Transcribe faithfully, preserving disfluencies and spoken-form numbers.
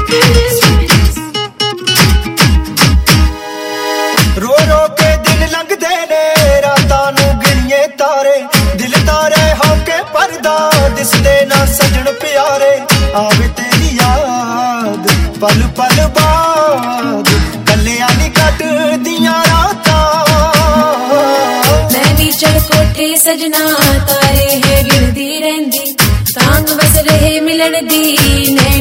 रो रो के दिन लंघदे ने रातां नूं गिणीए तारे दिल तारे होके परदा दिसदे ना सजण प्यारे आवे तेरी याद पल पल बाद कल्लियां नी कटदियां रातां मैं नी चढ़ कोठे सजना तारे है गिणदी रहिंदी तांग बस रहे मिलन दी